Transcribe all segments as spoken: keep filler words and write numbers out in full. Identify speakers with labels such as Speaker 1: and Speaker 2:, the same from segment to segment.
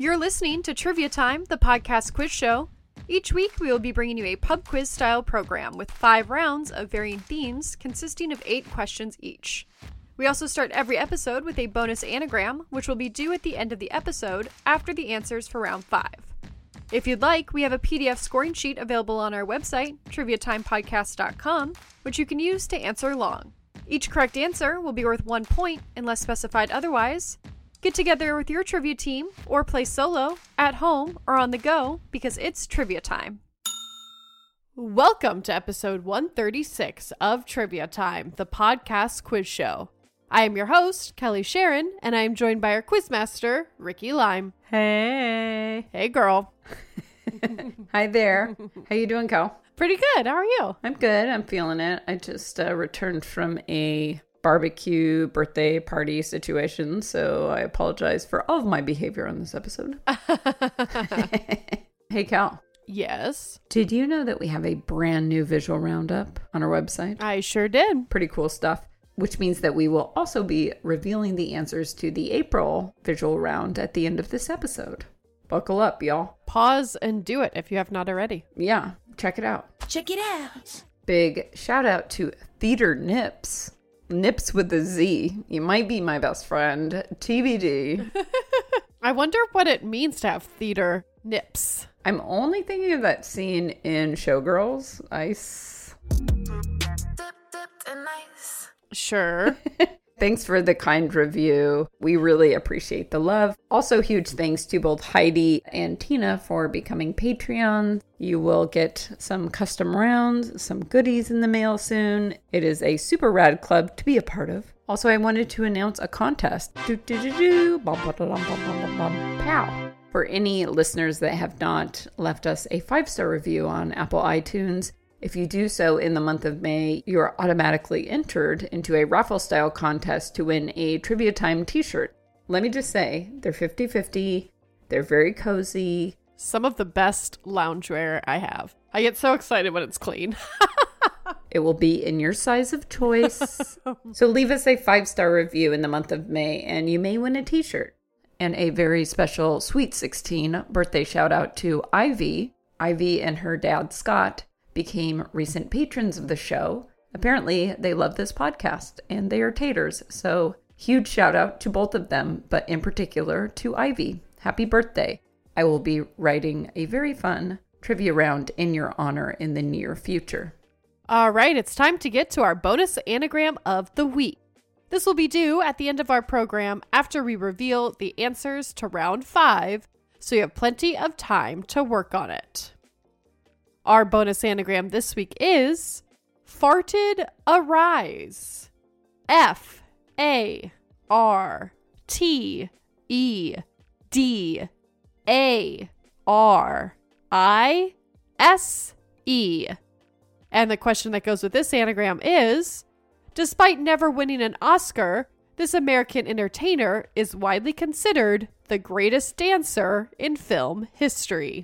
Speaker 1: You're listening to Trivia Time, the podcast quiz show. Each week, we will be bringing you a pub quiz style program with five rounds of varying themes consisting of eight questions each. We also start every episode with a bonus anagram, which will be due at the end of the episode after the answers for round five. If you'd like, we have a P D F scoring sheet available on our website, trivia time podcast dot com, which you can use to answer along. Each correct answer will be worth one point unless specified otherwise. Get together with your trivia team or play solo, at home, or on the go because it's trivia time. Welcome to episode one thirty-six of Trivia Time, the podcast quiz show. I am your host, Kelly Sharon, and I am joined by our quizmaster, Ricky Lime.
Speaker 2: Hey.
Speaker 1: Hey, girl.
Speaker 2: Hi there. How you doing, Cal?
Speaker 1: Pretty good. How are you?
Speaker 2: I'm good. I'm feeling it. I just uh, returned from a barbecue birthday party situation, so I apologize for all of my behavior on this episode. Hey, Cal.
Speaker 1: Yes?
Speaker 2: Did you know that we have a brand new visual roundup on our website?
Speaker 1: I sure did.
Speaker 2: Pretty cool stuff. Which means that we will also be revealing the answers to the April visual round at the end of this episode. Buckle up, y'all.
Speaker 1: Pause and do it if you have not already.
Speaker 2: Yeah, check it out.
Speaker 3: Check it out.
Speaker 2: Big shout out to Theater Nips. Nips with a Z. You might be my best friend. T B D.
Speaker 1: I wonder what it means to have theater nips.
Speaker 2: I'm only thinking of that scene in Showgirls. Ice.
Speaker 3: Dip, dipped, and nice.
Speaker 1: Sure.
Speaker 2: Thanks for the kind review. We really appreciate the love. Also, huge thanks to both Heidi and Tina for becoming Patreons. You will get some custom rounds, some goodies in the mail soon. It is a super rad club to be a part of. Also, I wanted to announce a contest. Do, do, do, do. Bum, ba, da, dum, bum, bum, bum, bum. Pow. For any listeners that have not left us a five-star review on Apple iTunes, if you do so in the month of May, you are automatically entered into a raffle-style contest to win a Trivia Time t-shirt. Let me just say, they're fifty-fifty, they're very cozy.
Speaker 1: Some of the best loungewear I have. I get so excited when it's clean.
Speaker 2: It will be in your size of choice. So leave us a five-star review in the month of May, and you may win a t-shirt. And a very special Sweet sixteen birthday shout-out to Ivy. Ivy and her dad, Scott, became recent patrons of the show. Apparently, they love this podcast, and they are taters, so huge shout out to both of them, but in particular to Ivy. Happy birthday. I will be writing a very fun trivia round in your honor in the near future.
Speaker 1: All right, it's time to get to our bonus anagram of the week. This will be due at the end of our program after we reveal the answers to round five, so you have plenty of time to work on it. Our bonus anagram this week is farted arise. F A R T E D A R I S E. And the question that goes with this anagram is, despite never winning an Oscar, this American entertainer is widely considered the greatest dancer in film history.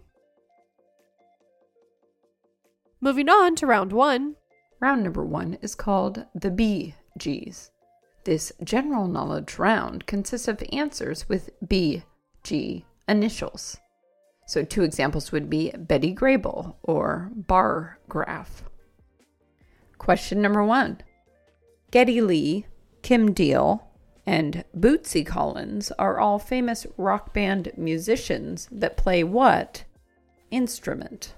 Speaker 1: Moving on to round one.
Speaker 2: Round number one is called the Bee Gees. This general knowledge round consists of answers with B G initials. So two examples would be Betty Grable or Bar Graph. Question number one. Geddy Lee, Kim Deal, and Bootsy Collins are all famous rock band musicians that play what instrument?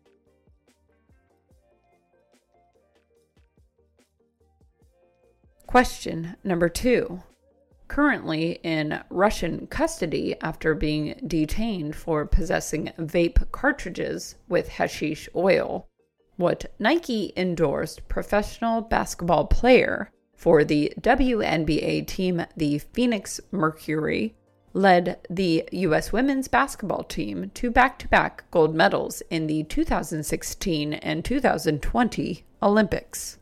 Speaker 2: Question number two. Currently in Russian custody after being detained for possessing vape cartridges with hashish oil, what Nike-endorsed professional basketball player for the W N B A team, the Phoenix Mercury, led the U S women's basketball team to back-to-back gold medals in the two thousand sixteen and two thousand twenty Olympics?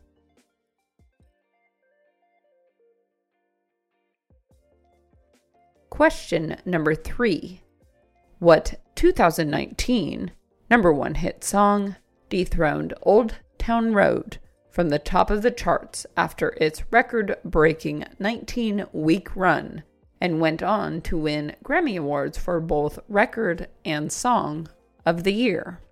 Speaker 2: Question number three. What two thousand nineteen number one hit song dethroned Old Town Road from the top of the charts after its record-breaking nineteen-week run and went on to win Grammy Awards for both Record and Song of the Year.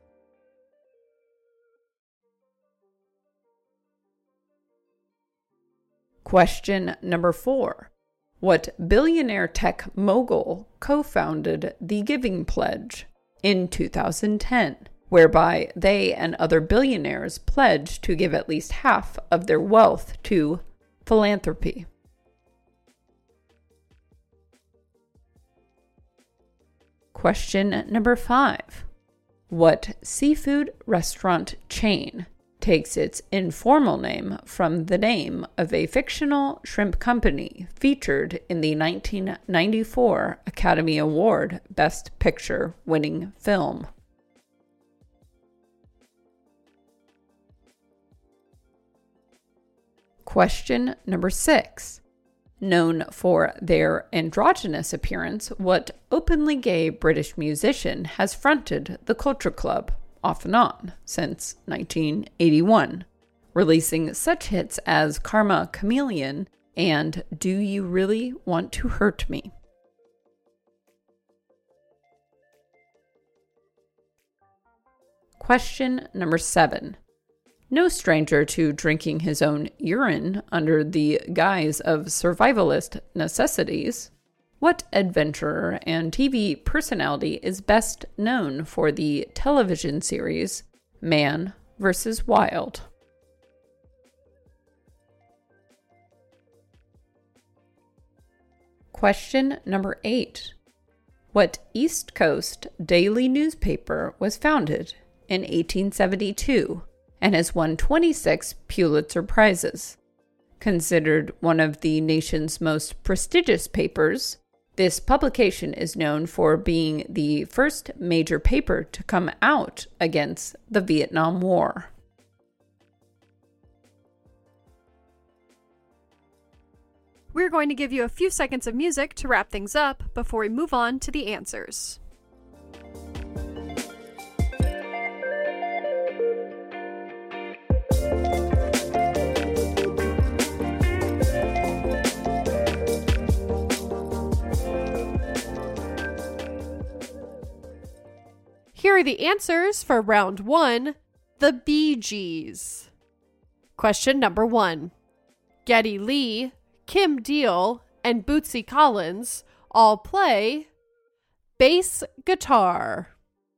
Speaker 2: Question number four. What billionaire tech mogul co-founded the Giving Pledge in two thousand ten, whereby they and other billionaires pledged to give at least half of their wealth to philanthropy? Question number five. What seafood restaurant chain takes its informal name from the name of a fictional shrimp company featured in the nineteen ninety-four Academy Award Best Picture winning film? Question number six. Known for their androgynous appearance, what openly gay British musician has fronted the Culture Club off and on since nineteen eighty-one, releasing such hits as Karma Chameleon and Do You Really Want to Hurt Me? Question number seven. No stranger to drinking his own urine under the guise of survivalist necessities, what adventurer and T V personality is best known for the television series Man versus. Wild? Question number eight. What East Coast daily newspaper was founded in eighteen seventy-two and has won twenty-six Pulitzer Prizes? Considered one of the nation's most prestigious papers, this publication is known for being the first major paper to come out against the Vietnam War.
Speaker 1: We're going to give you a few seconds of music to wrap things up before we move on to the answers. Here are the answers for round one, the Bee Gees. Question number one. Geddy Lee, Kim Deal, and Bootsy Collins all play bass guitar.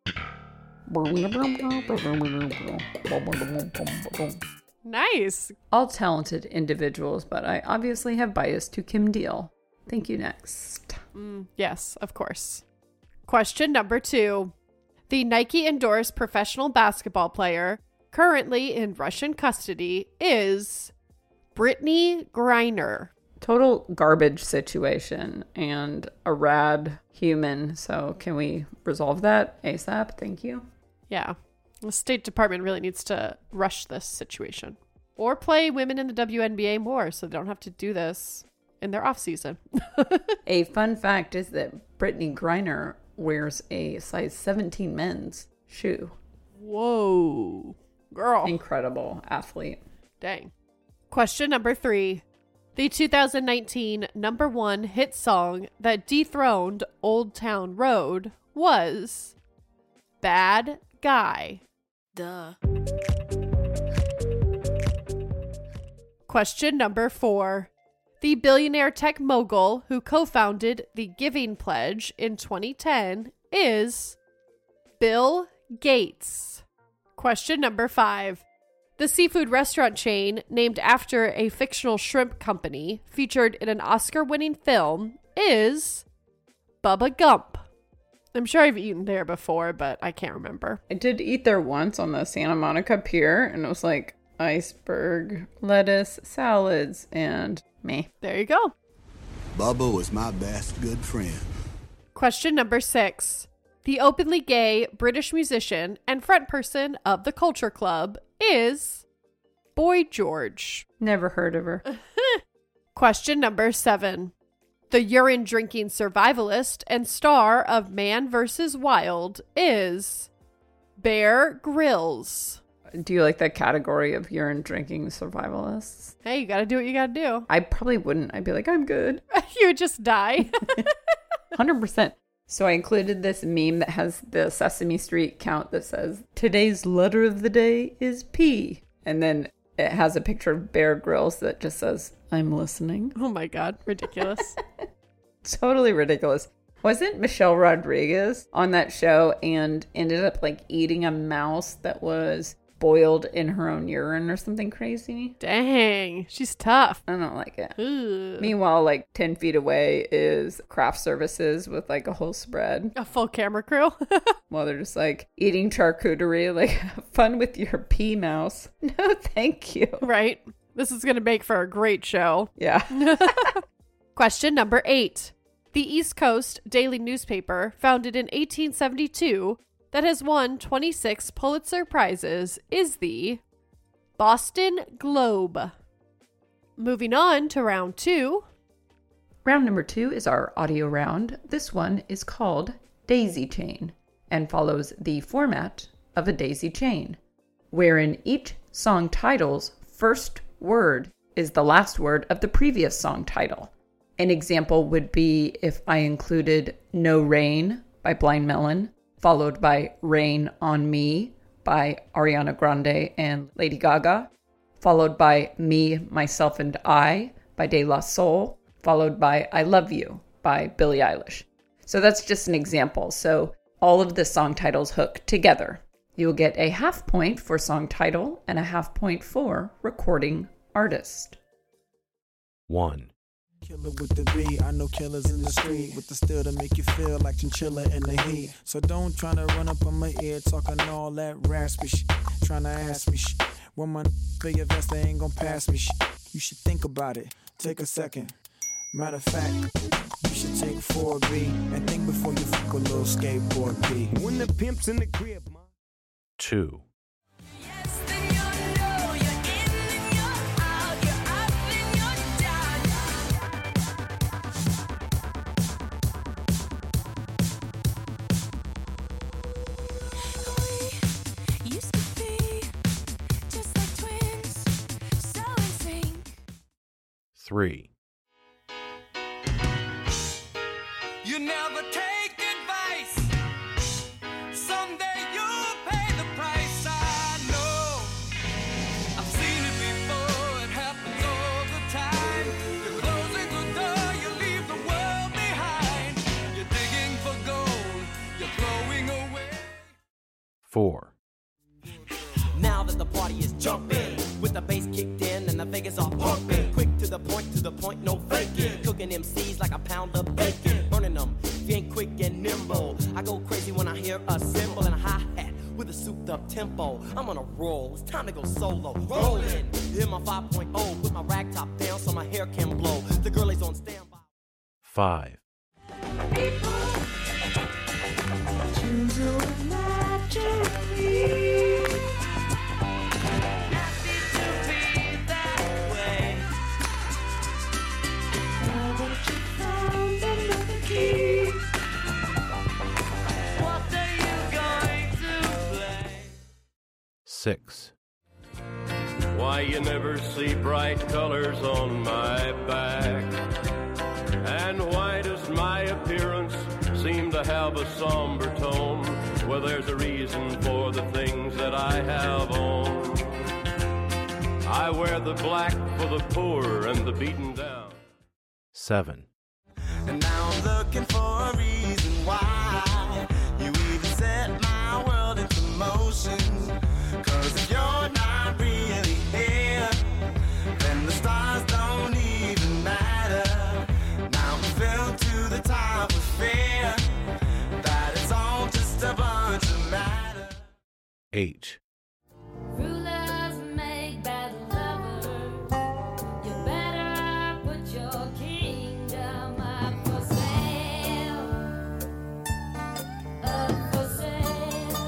Speaker 1: Nice.
Speaker 2: All talented individuals, but I obviously have bias to Kim Deal. Thank you. Next.
Speaker 1: Mm, yes, of course. Question number two. The Nike-endorsed professional basketball player currently in Russian custody is Brittany Griner.
Speaker 2: Total garbage situation and a rad human. So can we resolve that ASAP? Thank you.
Speaker 1: Yeah. The State Department really needs to rush this situation. Or play women in the W N B A more so they don't have to do this in their off-season.
Speaker 2: A fun fact is that Brittany Griner wears a size seventeen men's shoe.
Speaker 1: Whoa. Girl.
Speaker 2: Incredible athlete.
Speaker 1: Dang. Question number three. The two thousand nineteen number one hit song that dethroned Old Town Road was Bad Guy.
Speaker 3: Duh.
Speaker 1: Question number four. The billionaire tech mogul who co-founded the Giving Pledge in twenty ten is Bill Gates. Question number five. The seafood restaurant chain named after a fictional shrimp company featured in an Oscar-winning film is Bubba Gump. I'm sure I've eaten there before, but I can't remember.
Speaker 2: I did eat there once on the Santa Monica Pier, and it was like iceberg, lettuce, salads, and me.
Speaker 1: There you go.
Speaker 4: Bubba was my best good friend.
Speaker 1: Question number six. The openly gay British musician and frontperson of the Culture Club is Boy George.
Speaker 2: Never heard of her.
Speaker 1: Question number seven. The urine-drinking survivalist and star of Man versus. Wild is Bear Grylls.
Speaker 2: Do you like that category of urine drinking survivalists?
Speaker 1: Hey, you gotta do what you gotta do.
Speaker 2: I probably wouldn't. I'd be like, I'm good.
Speaker 1: You would just die.
Speaker 2: one hundred percent. So I included this meme that has the Sesame Street count that says, today's letter of the day is P. And then it has a picture of Bear Grylls that just says, I'm listening.
Speaker 1: Oh my God, ridiculous.
Speaker 2: Totally ridiculous. Wasn't Michelle Rodriguez on that show and ended up like eating a mouse that was boiled in her own urine or something crazy?
Speaker 1: Dang, she's tough.
Speaker 2: I don't like it.
Speaker 1: Ugh.
Speaker 2: Meanwhile, like ten feet away is craft services with like a whole spread.
Speaker 1: A full camera crew.
Speaker 2: While they're just like eating charcuterie, like have fun with your pea mouse. No, thank you.
Speaker 1: Right. This is going to make for a great show.
Speaker 2: Yeah.
Speaker 1: Question number eight. The East Coast daily newspaper, founded in eighteen seventy-two, that has won twenty-six Pulitzer Prizes is the Boston Globe. Moving on to round two.
Speaker 2: Round number two is our audio round. This one is called Daisy Chain and follows the format of a daisy chain, wherein each song title's first word is the last word of the previous song title. An example would be if I included No Rain by Blind Melon, followed by Rain on Me by Ariana Grande and Lady Gaga, followed by Me, Myself, and I by De La Soul, followed by I Love You by Billie Eilish. So that's just an example. So all of the song titles hook together. You'll get a half point for song title and a half point for recording artist.
Speaker 5: One.
Speaker 6: Killer with the B, I know killers in the street with the steel to make you feel like chinchilla in the heat. So don't try to run up on my ear talking all that raspy shit, trying to ask me shit. When my feel your vest, they ain't gonna pass me shit. You should think about it, take a second. Matter of fact, you should take four B and think before you fuck a little skateboard B. When the pimp's in the crib, man.
Speaker 5: Two. Three.
Speaker 7: You never take advice. Someday you'll pay the price. I know. I've seen it before. It happens all the time. You're closing the door. You leave the world behind. You're digging for gold. You're throwing away.
Speaker 5: Four.
Speaker 8: Now that the party is jumping, with the bass kicked in and the Vegas are pumping, quick to the point, to the point, no faking, cooking M Cs like a pound of bacon, burning them, being quick and nimble. I go crazy when I hear a cymbal and a hi-hat with a souped up tempo. I'm on a roll, it's time to go solo. Rolling, hit my five point oh, put my rag top down so my hair can blow. The girl is on standby.
Speaker 5: Five. Six.
Speaker 9: Why you never see bright colors on my back? And why does my appearance seem to have a somber tone? Well, there's a reason for the things that I have on. I wear the black for the poor and the beaten down.
Speaker 5: Seven.
Speaker 6: And now I'm looking for a reason why you even set my world into motion. Cause if you're not really here, then the stars don't even matter. Now I'm filled to the top with fear that it's all just a bunch of matter.
Speaker 5: Eight.
Speaker 10: Rulers make bad lovers. You better put your kingdom up for sale. Up for sale.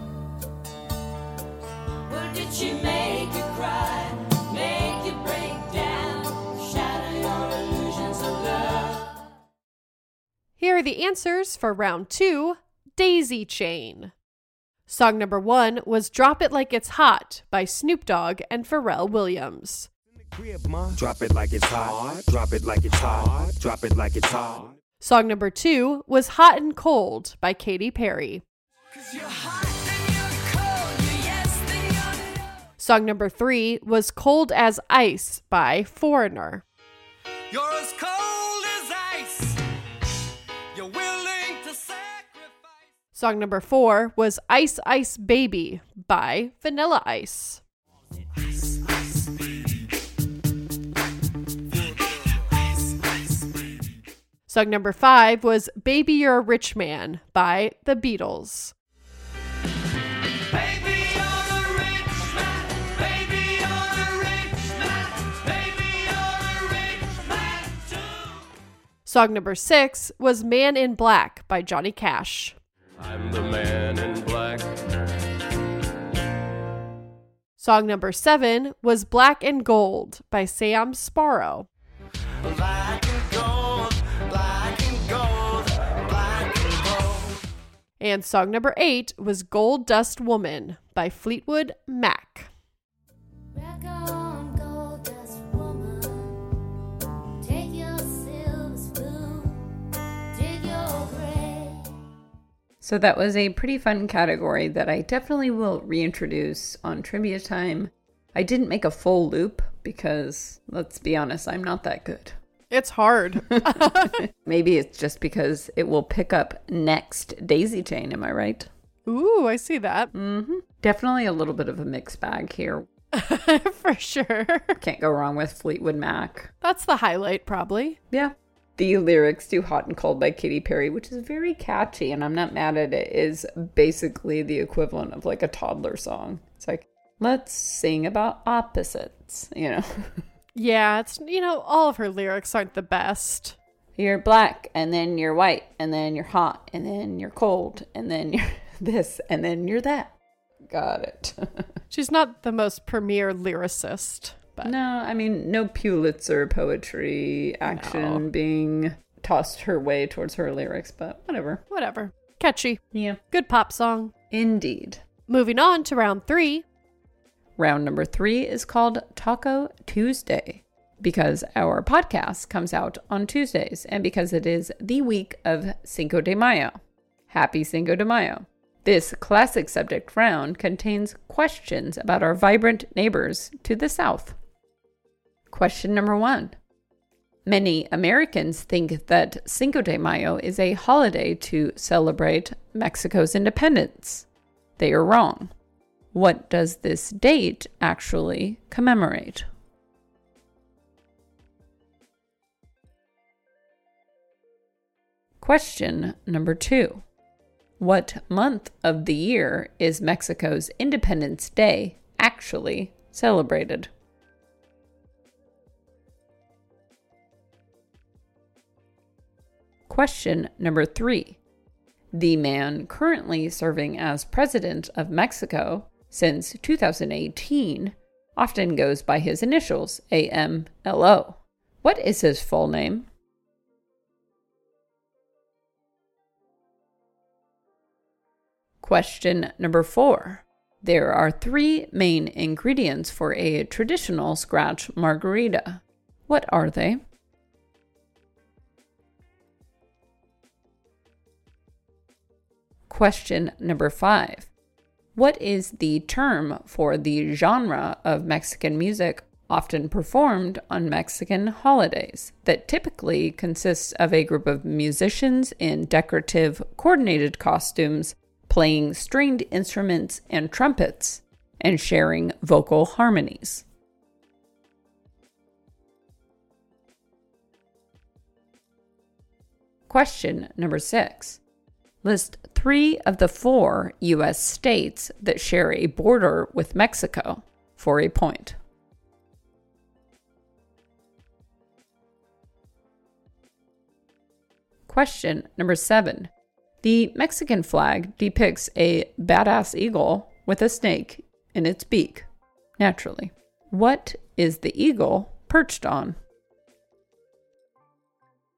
Speaker 10: Or did she make you cry? Make you break down? Shatter your illusions of love?
Speaker 1: Here are the answers for round two, Daisy Chain. Song number one was Drop It Like It's Hot by Snoop Dogg and Pharrell Williams.
Speaker 11: Drop it like it's hot. Drop it like it's hot. Drop it like it's hot.
Speaker 1: Song number two was Hot and Cold by Katy Perry. Song number three was Cold as Ice by Foreigner.
Speaker 7: You're as cold as ice. You're willing to sacrifice.
Speaker 1: Song number four was Ice Ice Baby by Vanilla Ice. Song number five was Baby You're a Rich Man by The Beatles.
Speaker 7: Baby, you're a rich man. Baby, you're a rich man. Baby, you're a rich man too.
Speaker 1: Song number six was Man in Black by Johnny Cash.
Speaker 9: I'm the man in black.
Speaker 1: Song number seven was Black and Gold by Sam Sparrow.
Speaker 7: Black and gold, black and gold, black and gold.
Speaker 1: And song number eight was Gold Dust Woman by Fleetwood Mac.
Speaker 10: Rock on, gold dust woman. Take your silver spoon. Dig your grave.
Speaker 2: So that was a pretty fun category that I definitely will reintroduce on trivia time. I didn't make a full loop because, let's be honest, I'm not that good.
Speaker 1: It's hard.
Speaker 2: Maybe it's just because it will pick up next Daisy Chain, am I right?
Speaker 1: Ooh, I see that.
Speaker 2: Mm-hmm. Definitely a little bit of a mixed bag here.
Speaker 1: For sure.
Speaker 2: Can't go wrong with Fleetwood Mac.
Speaker 1: That's the highlight, probably.
Speaker 2: Yeah. The lyrics to Hot and Cold by Katy Perry, which is very catchy, and I'm not mad at it, is basically the equivalent of like a toddler song. It's like, let's sing about opposites, you know?
Speaker 1: Yeah, it's, you know, all of her lyrics aren't the best.
Speaker 2: You're black, and then you're white, and then you're hot, and then you're cold, and then you're this, and then you're that. Got it.
Speaker 1: She's not the most premier lyricist. But
Speaker 2: no, I mean, no Pulitzer poetry action
Speaker 1: No.
Speaker 2: being tossed her way towards her lyrics, but whatever.
Speaker 1: Whatever. Catchy.
Speaker 2: Yeah.
Speaker 1: Good pop song.
Speaker 2: Indeed.
Speaker 1: Moving on to round three.
Speaker 2: Round number three is called Taco Tuesday because our podcast comes out on Tuesdays and because it is the week of Cinco de Mayo. Happy Cinco de Mayo. This classic subject round contains questions about our vibrant neighbors to the south. Question number one. Many Americans think that Cinco de Mayo is a holiday to celebrate Mexico's independence. They are wrong. What does this date actually commemorate? Question number two. What month of the year is Mexico's Independence Day actually celebrated? Question number three. The man currently serving as president of Mexico since two thousand eighteen often goes by his initials, A M L O. What is his full name? Question number four. There are three main ingredients for a traditional Scratch margarita. What are they? Question number five. What is the term for the genre of Mexican music often performed on Mexican holidays that typically consists of a group of musicians in decorative, coordinated costumes playing stringed instruments and trumpets and sharing vocal harmonies? Question number six. List three of the four U S states that share a border with Mexico for a point. Question number seven. The Mexican flag depicts a badass eagle with a snake in its beak, naturally. What is the eagle perched on?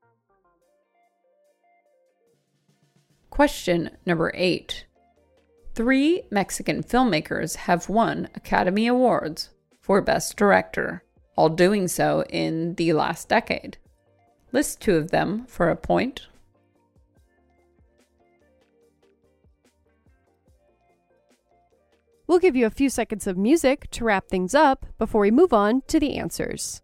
Speaker 2: Question number eight. Three Mexican filmmakers have won Academy Awards for Best Director, all doing so in the last decade. List two of them for a point.
Speaker 1: We'll give you a few seconds of music to wrap things up before we move on to the answers.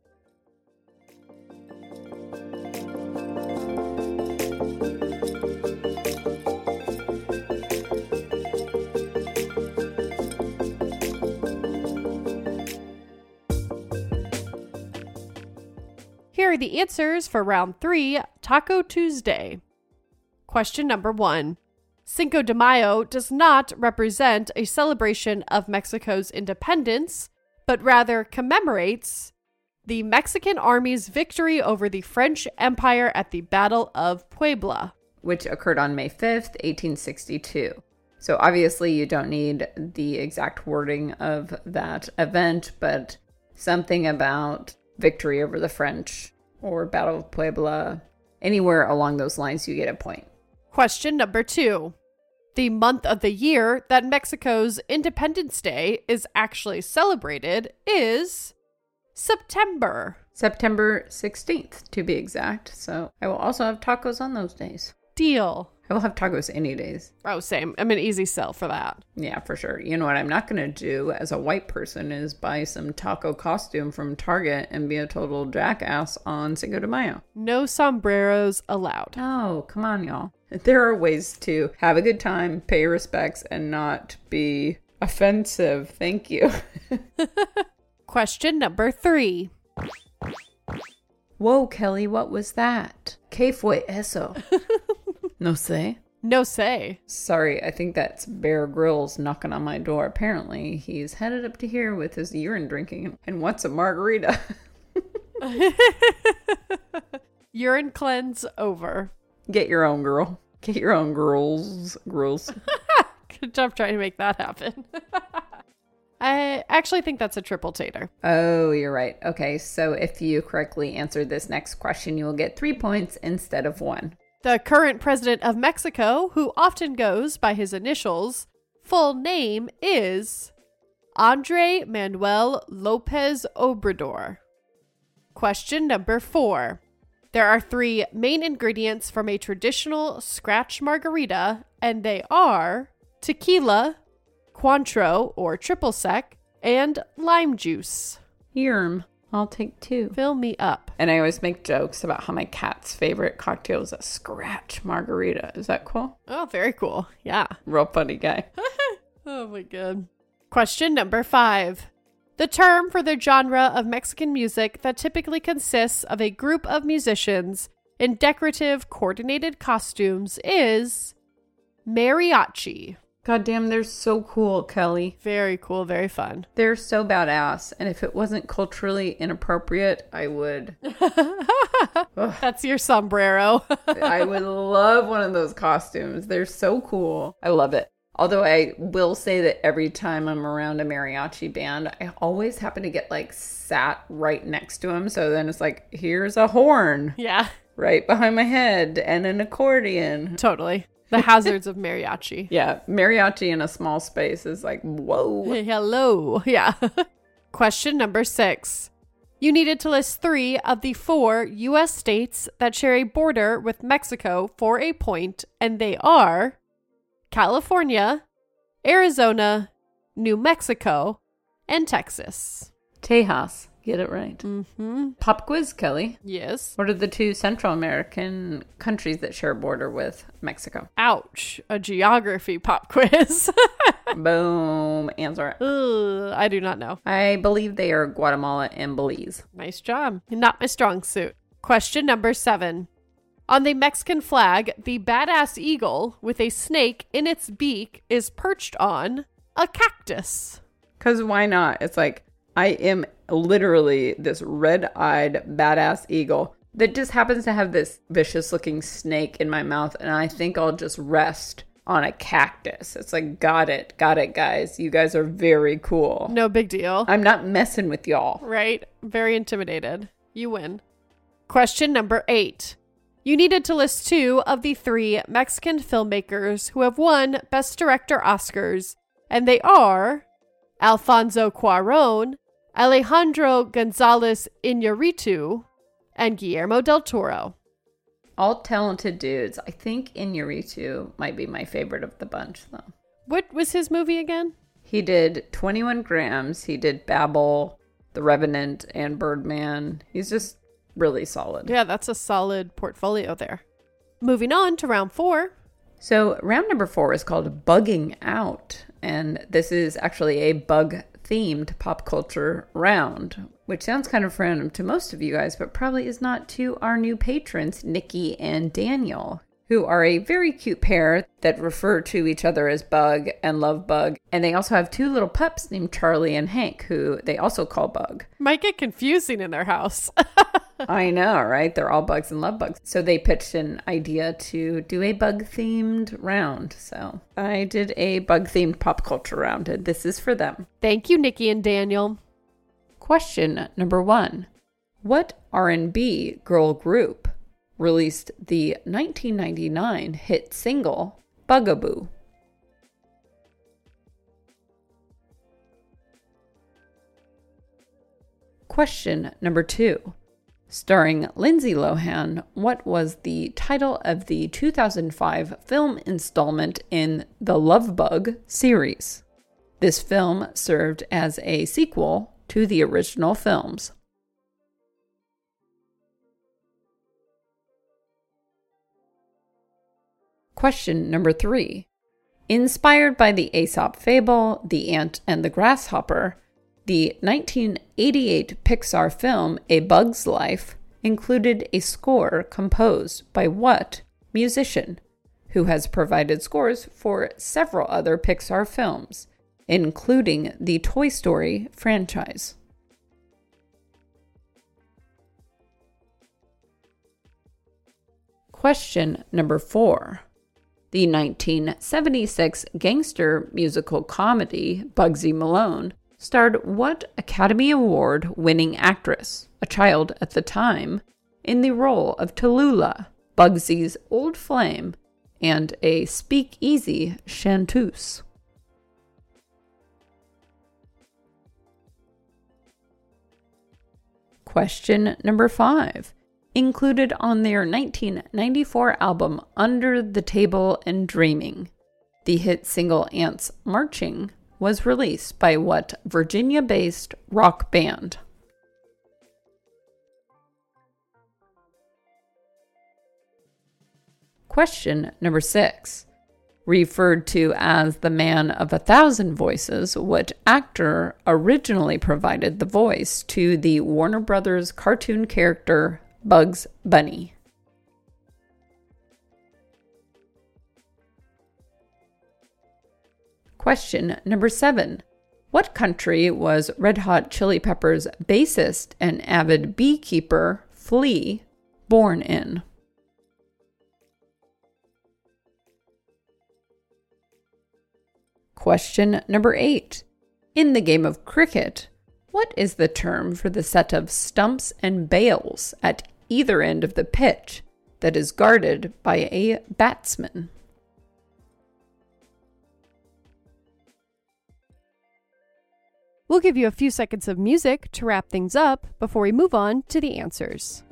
Speaker 1: Here are the answers for round three, Taco Tuesday. Question number one. Cinco de Mayo does not represent a celebration of Mexico's independence, but rather commemorates the Mexican Army's victory over the French Empire at the Battle of Puebla,
Speaker 2: which occurred on May fifth, eighteen sixty-two. So obviously you don't need the exact wording of that event, but something about victory over the French or Battle of Puebla, anywhere along those lines, you get a point.
Speaker 1: Question number two. The month of the year that Mexico's Independence Day is actually celebrated is September.
Speaker 2: September sixteenth, to be exact. So I will also have tacos on those days.
Speaker 1: Deal.
Speaker 2: I will have tacos any days.
Speaker 1: Oh, same. I'm an easy sell for that.
Speaker 2: Yeah, for sure. You know what I'm not going to do as a white person is buy some taco costume from Target and be a total jackass on Cinco de Mayo.
Speaker 1: No sombreros allowed.
Speaker 2: Oh, come on, y'all. There are ways to have a good time, pay respects, and not be offensive. Thank you.
Speaker 1: Question number three.
Speaker 2: Whoa, Kelly, what was that? ¿Qué fue eso? No sé.
Speaker 1: No say.
Speaker 2: Sorry, I think that's Bear Grylls knocking on my door. Apparently, he's headed up to here with his urine drinking and wants a margarita.
Speaker 1: Urine cleanse over.
Speaker 2: Get your own, girl. Get your own, girls. Girls.
Speaker 1: Good job trying to make that happen. I actually think that's a triple tater.
Speaker 2: Oh, you're right. Okay, so if you correctly answer this next question, you will get three points instead of one.
Speaker 1: The current president of Mexico, who often goes by his initials, full name is Andre Manuel Lopez Obrador. Question number four. There are three main ingredients from a traditional scratch margarita, and they are tequila, Cointreau or triple sec, and lime juice.
Speaker 2: Yerm. I'll take two.
Speaker 1: Fill me up.
Speaker 2: And I always make jokes about how my cat's favorite cocktail is a scratch margarita. Is that cool?
Speaker 1: Oh, very cool. Yeah.
Speaker 2: Real funny guy.
Speaker 1: Oh my god. Question number five. The term for the genre of Mexican music that typically consists of a group of musicians in decorative coordinated costumes is mariachi.
Speaker 2: God damn, they're so cool, Kelly.
Speaker 1: Very cool, very fun.
Speaker 2: They're so badass. And if it wasn't culturally inappropriate, I would.
Speaker 1: That's your sombrero.
Speaker 2: I would love one of those costumes. They're so cool. I love it. Although I will say that every time I'm around a mariachi band, I always happen to get like sat right next to them. So then it's like, here's a horn.
Speaker 1: Yeah.
Speaker 2: Right behind my head and an accordion.
Speaker 1: Totally. The hazards of mariachi.
Speaker 2: Yeah. Mariachi in a small space is like, whoa.
Speaker 1: Hello. Yeah. Question number six. You needed to list three of the four U S states that share a border with Mexico for a point, and they are California, Arizona, New Mexico, and Texas.
Speaker 2: Tejas. Get it right.
Speaker 1: Mm-hmm.
Speaker 2: Pop quiz, Kelly.
Speaker 1: Yes.
Speaker 2: What are the two Central American countries that share a border with Mexico?
Speaker 1: Ouch. A geography pop quiz.
Speaker 2: Boom. Answer.
Speaker 1: Ugh, I do not know.
Speaker 2: I believe they are Guatemala and Belize.
Speaker 1: Nice job. Not my strong suit. Question number seven. On the Mexican flag, the badass eagle with a snake in its beak is perched on a cactus.
Speaker 2: Because why not? It's like, I am literally this red-eyed badass eagle that just happens to have this vicious-looking snake in my mouth, and I think I'll just rest on a cactus. It's like, got it. Got it, guys. You guys are very cool.
Speaker 1: No big deal.
Speaker 2: I'm not messing with y'all.
Speaker 1: Right? Very intimidated. You win. Question number eight. You needed to list two of the three Mexican filmmakers who have won Best Director Oscars, and they are Alfonso Cuarón, Alejandro González Iñárritu, and Guillermo del Toro.
Speaker 2: All talented dudes. I think Iñárritu might be my favorite of the bunch, though.
Speaker 1: What was his movie again?
Speaker 2: He did twenty-one grams. He did Babel, The Revenant, and Birdman. He's just really solid.
Speaker 1: Yeah, that's a solid portfolio there. Moving on to round four.
Speaker 2: So round number four is called Bugging Out. And this is actually a bug-themed pop culture round, which sounds kind of random to most of you guys, but probably is not to our new patrons, Nikki and Daniel, who are a very cute pair that refer to each other as Bug and love Bug. And they also have two little pups named Charlie and Hank, who they also call Bug.
Speaker 1: Might get confusing in their house.
Speaker 2: I know, right? They're all bugs and love bugs. So they pitched an idea to do a bug-themed round. So I did a bug-themed pop culture round, and this is for them.
Speaker 1: Thank you, Nikki and Daniel.
Speaker 2: Question number one. What R and B girl group released the nineteen ninety-nine hit single Bugaboo? Question number two. Starring Lindsay Lohan, what was the title of the two thousand five film installment in the Love Bug series? This film served as a sequel to the original films. Question number three. Inspired by the Aesop fable, The Ant and the Grasshopper, the nineteen eighty-eight Pixar film A Bug's Life included a score composed by what musician, who has provided scores for several other Pixar films, including the Toy Story franchise? Question number four. The nineteen seventy-six gangster musical comedy Bugsy Malone starred what Academy Award-winning actress, a child at the time, in the role of Tallulah, Bugsy's old flame, and a speakeasy chanteuse? Question number five. Included on their nineteen ninety-four album Under the Table and Dreaming, the hit single Ants Marching was released by what Virginia-based rock band? Question number six. Referred to as the man of a thousand voices, what actor originally provided the voice to the Warner Brothers cartoon character Bugs Bunny? Question number seven. What country was Red Hot Chili Peppers bassist and avid beekeeper Flea born in? Question number eight. In the game of cricket, what is the term for the set of stumps and bails at either end of the pitch that is guarded by a batsman?
Speaker 1: We'll give you a few seconds of music to wrap things up before we move on to the answers.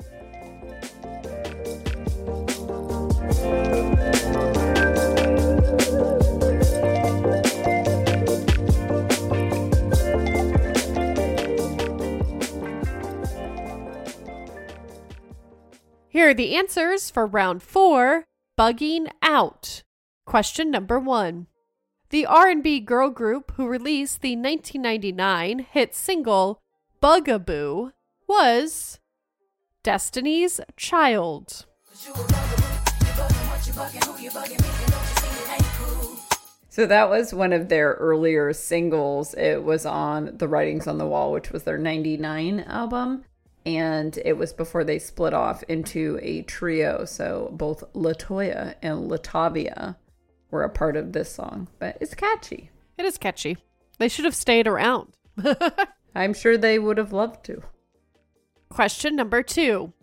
Speaker 1: Here are the answers for round four, Bugging Out. Question number one. The R and B girl group who released the nineteen ninety-nine hit single Bugaboo was Destiny's Child.
Speaker 2: So that was one of their earlier singles. It was on The Writings on the Wall, which was their ninety-nine album. And it was before they split off into a trio. So both LaToya and LaTavia were a part of this song. But it's catchy.
Speaker 1: It is catchy. They should have stayed around.
Speaker 2: I'm sure they would have loved to.
Speaker 1: Question number two.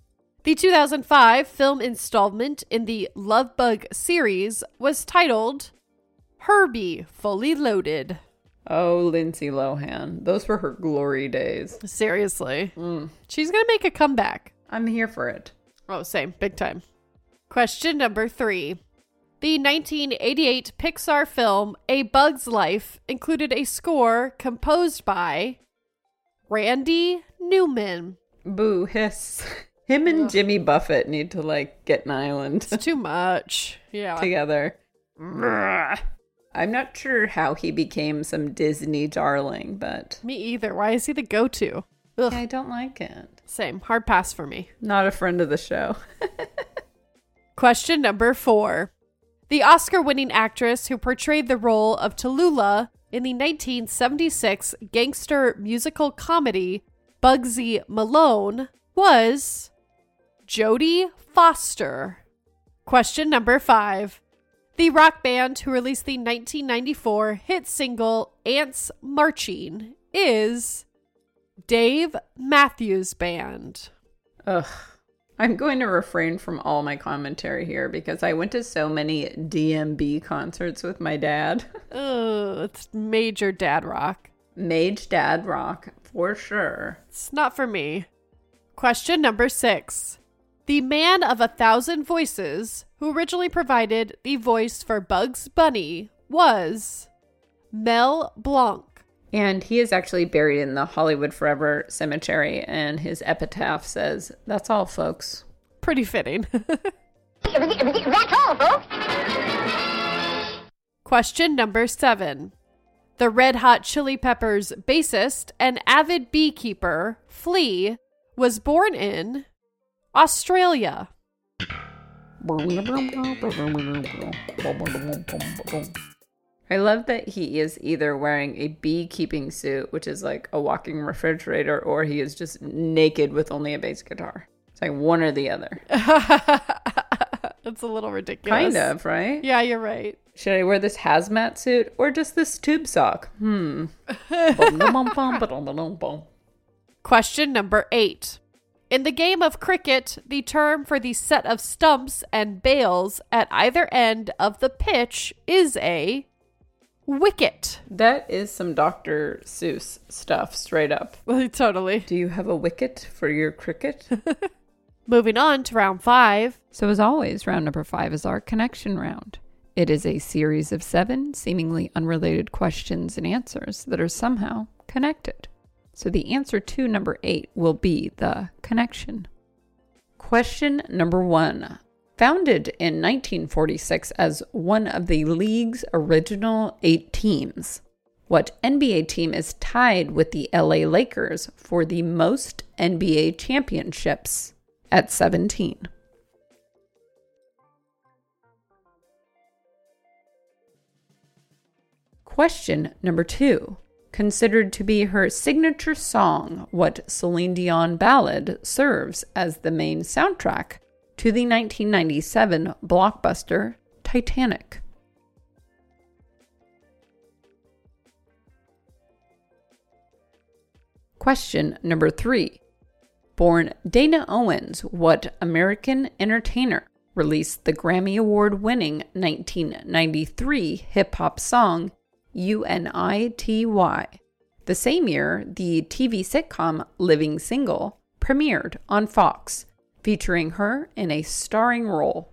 Speaker 1: The two thousand five film installment in the Love Bug series was titled Herbie Fully Loaded.
Speaker 2: Oh, Lindsay Lohan. Those were her glory days.
Speaker 1: Seriously.
Speaker 2: Mm.
Speaker 1: She's going to make a comeback.
Speaker 2: I'm here for it.
Speaker 1: Oh, same. Big time. Question number three. The nineteen eighty-eight Pixar film A Bug's Life included a score composed by Randy Newman.
Speaker 2: Boo, hiss. Him and
Speaker 1: Ugh.
Speaker 2: Jimmy Buffett need to, like, get an island
Speaker 1: It's too much. Yeah.
Speaker 2: together. I'm not sure how he became some Disney darling, but
Speaker 1: Me either. Why is he the go-to? Ugh.
Speaker 2: I don't like it.
Speaker 1: Same. Hard pass for me.
Speaker 2: Not a friend of the show.
Speaker 1: Question number four. The Oscar-winning actress who portrayed the role of Tallulah in the nineteen seventy-six gangster musical comedy Bugsy Malone was Jodie Foster. Question number five. The rock band who released the nineteen ninety-four hit single Ants Marching is Dave Matthews Band.
Speaker 2: Ugh. I'm going to refrain from all my commentary here because I went to so many D M B concerts with my dad.
Speaker 1: Ugh, it's major dad rock.
Speaker 2: Mage dad rock, for sure.
Speaker 1: It's not for me. Question number six. The man of a thousand voices who originally provided the voice for Bugs Bunny was Mel Blanc.
Speaker 2: And he is actually buried in the Hollywood Forever Cemetery, and his epitaph says, "That's all, folks."
Speaker 1: Pretty fitting.
Speaker 12: That's all, folks.
Speaker 1: Question number seven. The Red Hot Chili Peppers bassist and avid beekeeper, Flea, was born in Australia.
Speaker 2: I love that he is either wearing a beekeeping suit, which is like a walking refrigerator, or he is just naked with only a bass guitar. It's like one or the other.
Speaker 1: That's a little ridiculous.
Speaker 2: Kind of, right?
Speaker 1: Yeah, you're right.
Speaker 2: Should I wear this hazmat suit or just this tube sock? Hmm.
Speaker 1: Question number eight. In the game of cricket, the term for the set of stumps and bails at either end of the pitch is a wicket.
Speaker 2: That is some Doctor Seuss stuff, straight up.
Speaker 1: Totally.
Speaker 2: Do you have a wicket for your cricket?
Speaker 1: Moving on to round five.
Speaker 2: So as always, round number five is our connection round. It is a series of seven seemingly unrelated questions and answers that are somehow connected. So the answer to number eight will be the connection. Question number one. Founded in nineteen forty-six as one of the league's original eight teams, what N B A team is tied with the L A Lakers for the most N B A championships at seventeen? Question number two. Considered to be her signature song, what Celine Dion ballad serves as the main soundtrack to the nineteen ninety-seven blockbuster Titanic? Question number three. Born Dana Owens, what American entertainer released the Grammy Award-winning nineteen ninety-three hip-hop song Unity? The same year, the T V sitcom Living Single premiered on Fox, featuring her in a starring role.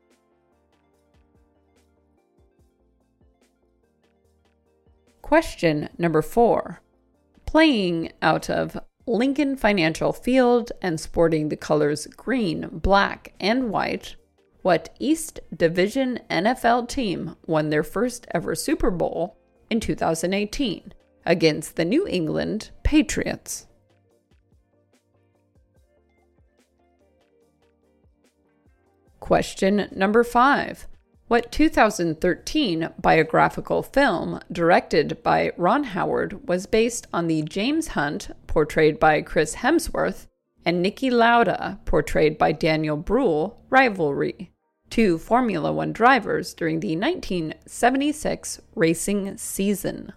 Speaker 2: Question number four. Playing out of Lincoln Financial Field and sporting the colors green, black, and white, what East Division N F L team won their first ever Super Bowl in two thousand eighteen against the New England Patriots? Question number five. What two thousand thirteen biographical film directed by Ron Howard was based on the James Hunt, portrayed by Chris Hemsworth, and Niki Lauda, portrayed by Daniel Bruhl, rivalry? Two Formula One drivers during the nineteen seventy-six racing season.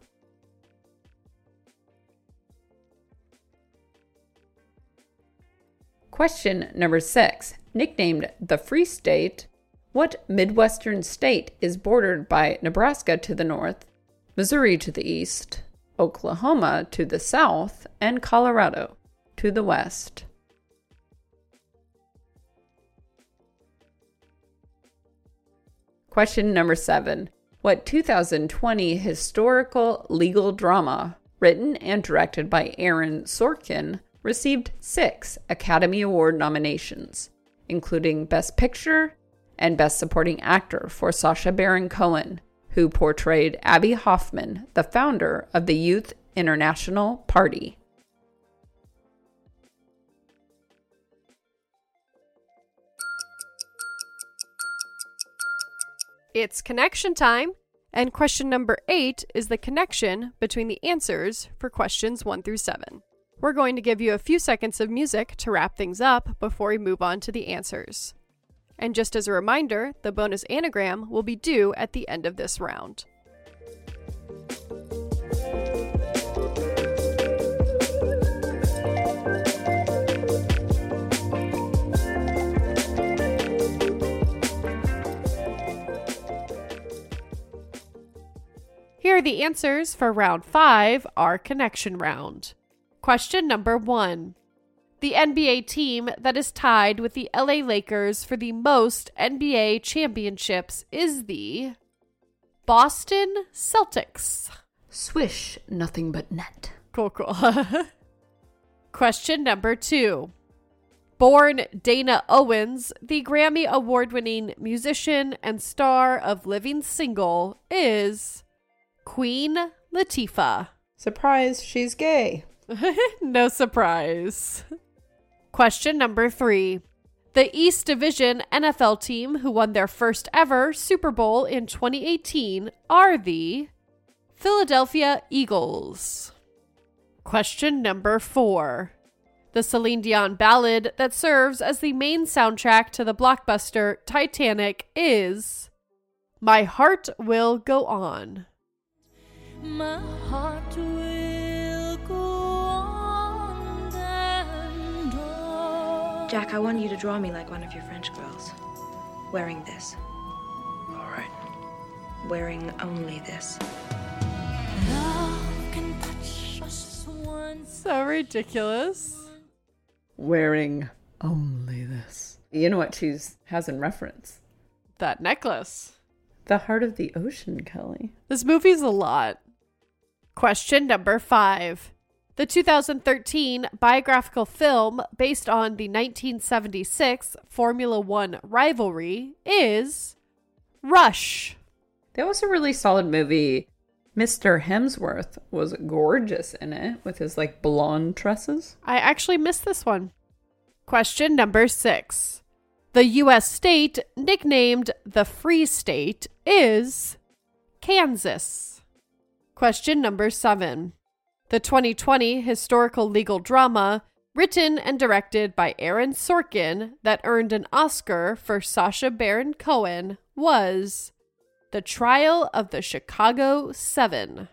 Speaker 2: Question number six. Nicknamed the Free State, what Midwestern state is bordered by Nebraska to the north, Missouri to the east, Oklahoma to the south, and Colorado to the west? Question number seven. What two thousand twenty historical legal drama, written and directed by Aaron Sorkin, received six Academy Award nominations, including Best Picture and Best Supporting Actor for Sacha Baron Cohen, who portrayed Abby Hoffman, the founder of the Youth International Party?
Speaker 1: It's connection time, and question number eight is the connection between the answers for questions one through seven. We're going to give you a few seconds of music to wrap things up before we move on to the answers. And just as a reminder, the bonus anagram will be due at the end of this round. Here are the answers for round five, our connection round. Question number one. The N B A team that is tied with the L A Lakers for the most N B A championships is the Boston Celtics.
Speaker 2: Swish, nothing but net.
Speaker 1: Cool, cool. Question number two. Born Dana Owens, the Grammy award-winning musician and star of Living Single, is Queen Latifah.
Speaker 2: Surprise, she's gay.
Speaker 1: No surprise. Question number three. The East Division N F L team who won their first ever Super Bowl in twenty eighteen are the Philadelphia Eagles. Question number four. The Celine Dion ballad that serves as the main soundtrack to the blockbuster Titanic is My Heart Will Go On.
Speaker 10: My heart will go on and on.
Speaker 13: Jack, I want you to draw me like one of your French girls. Wearing this.
Speaker 11: All right.
Speaker 13: Wearing only this.
Speaker 10: Love can touch us once.
Speaker 1: So ridiculous.
Speaker 2: Wearing only this. You know what she has in reference?
Speaker 1: That necklace.
Speaker 2: The Heart of the Ocean, Kelly.
Speaker 1: This movie's a lot. Question number five. The two thousand thirteen biographical film based on the nineteen seventy-six Formula One rivalry is Rush.
Speaker 2: That was a really solid movie. Mister Hemsworth was gorgeous in it with his like blonde tresses.
Speaker 1: I actually missed this one. Question number six. The U S state nicknamed the Free State is Kansas. Question number seven. The twenty twenty historical legal drama written and directed by Aaron Sorkin that earned an Oscar for Sacha Baron Cohen was The Trial of the Chicago Seven.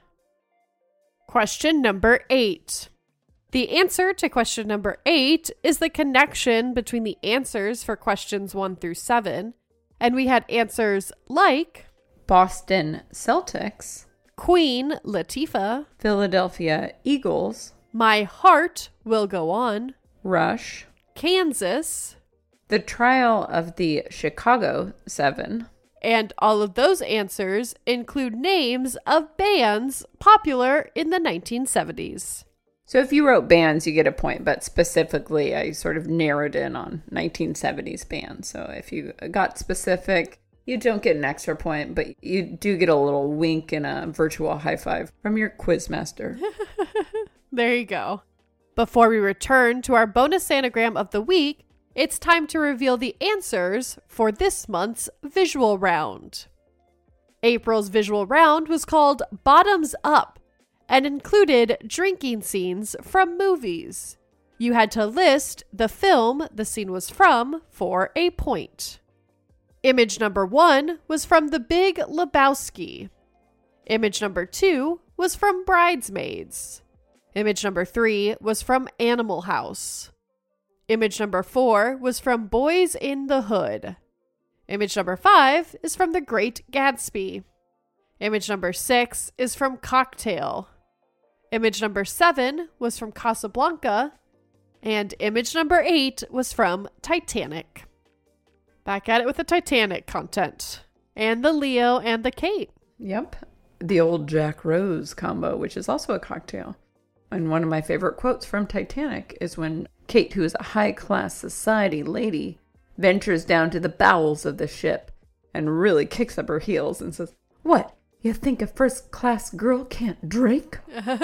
Speaker 1: Question number eight. The answer to question number eight is the connection between the answers for questions one through seven. And we had answers like
Speaker 2: Boston Celtics,
Speaker 1: Queen Latifah,
Speaker 2: Philadelphia Eagles,
Speaker 1: My Heart Will Go On,
Speaker 2: Rush,
Speaker 1: Kansas,
Speaker 2: The Trial of the Chicago Seven.
Speaker 1: And all of those answers include names of bands popular in the nineteen seventies.
Speaker 2: So if you wrote bands, you get a point, but specifically I sort of narrowed in on nineteen seventies bands. So if you got specific, you don't get an extra point, but you do get a little wink and a virtual high five from your quizmaster.
Speaker 1: There you go. Before we return to our bonus anagram of the week, it's time to reveal the answers for this month's visual round. April's visual round was called Bottoms Up and included drinking scenes from movies. You had to list the film the scene was from for a point. Image number one was from The Big Lebowski. Image number two was from Bridesmaids. Image number three was from Animal House. Image number four was from Boys in the Hood. Image number five is from The Great Gatsby. Image number six is from Cocktail. Image number seven was from Casablanca. And image number eight was from Titanic. Back at it with the Titanic content. And the Leo and the Kate.
Speaker 2: Yep. The old Jack Rose combo, which is also a cocktail. And one of my favorite quotes from Titanic is when Kate, who is a high-class society lady, ventures down to the bowels of the ship and really kicks up her heels and says, "What? You think a first-class girl can't drink?"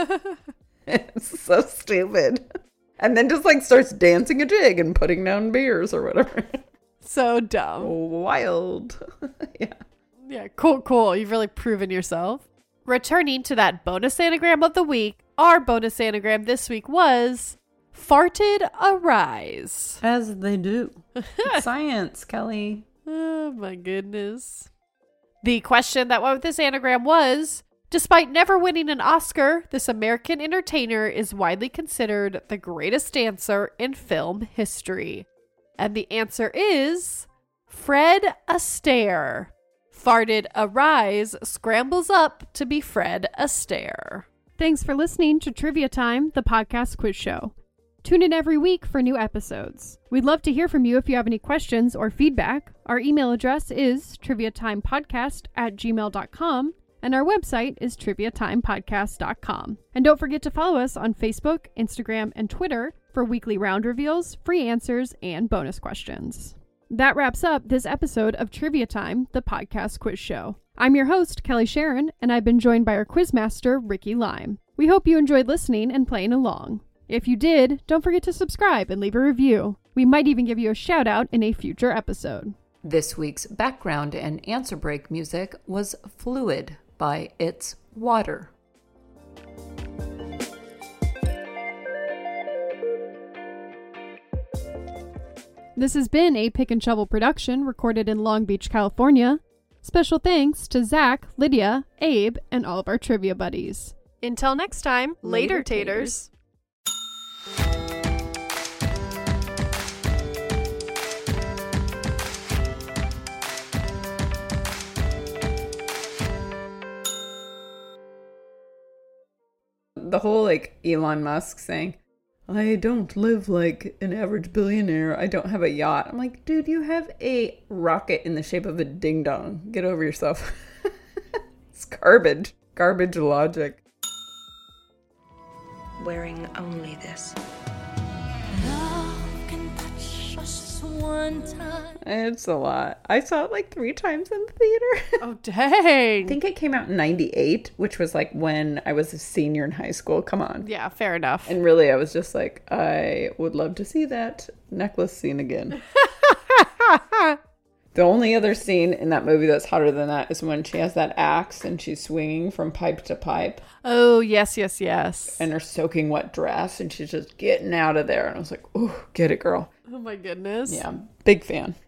Speaker 2: It's so stupid. And then just like starts dancing a jig and putting down beers or whatever.
Speaker 1: So dumb.
Speaker 2: Wild. Yeah.
Speaker 1: Yeah, cool, cool. You've really proven yourself. Returning to that bonus anagram of the week, our bonus anagram this week was farted arise.
Speaker 2: As they do. Science, Kelly.
Speaker 1: Oh my goodness. The question that went with this anagram was, despite never winning an Oscar, this American entertainer is widely considered the greatest dancer in film history. And the answer is Fred Astaire. Farted arise scrambles up to be Fred Astaire.
Speaker 14: Thanks for listening to Trivia Time, the podcast quiz show. Tune in every week for new episodes. We'd love to hear from you if you have any questions or feedback. Our email address is triviatimepodcast at gmail dot com, and our website is triviatimepodcast dot com. And don't forget to follow us on Facebook, Instagram, and Twitter for weekly round reveals, free answers, and bonus questions. That wraps up this episode of Trivia Time, the podcast quiz show. I'm your host, Kelly Sharon, and I've been joined by our quizmaster, Ricky Lime. We hope you enjoyed listening and playing along. If you did, don't forget to subscribe and leave a review. We might even give you a shout out in a future episode.
Speaker 2: This week's background and answer break music was Fluid by It's Water.
Speaker 14: This has been a Pick and Shovel production recorded in Long Beach, California. Special thanks to Zach, Lydia, Abe, and all of our trivia buddies.
Speaker 1: Until next time, later,
Speaker 2: Later,
Speaker 1: taters.
Speaker 2: The whole like Elon Musk saying, "I don't live like an average billionaire. I don't have a yacht." I'm like, dude, you have a rocket in the shape of a ding dong. Get over yourself. It's garbage. Garbage logic.
Speaker 13: Wearing only this.
Speaker 10: Love can touch us one time.
Speaker 2: It's a lot. I saw it like three times in the theater.
Speaker 1: Oh, dang.
Speaker 2: I think it came out in ninety-eight, which was like when I was a senior in high school. Come on.
Speaker 1: Yeah, fair enough.
Speaker 2: And really, I was just like, I would love to see that necklace scene again. The only other scene in that movie that's hotter than that is when she has that axe and she's swinging from pipe to pipe.
Speaker 1: Oh, yes, yes, yes.
Speaker 2: And her soaking wet dress, and she's just getting out of there. And I was like, ooh, get it, girl.
Speaker 1: Oh, my goodness.
Speaker 2: Yeah, big fan.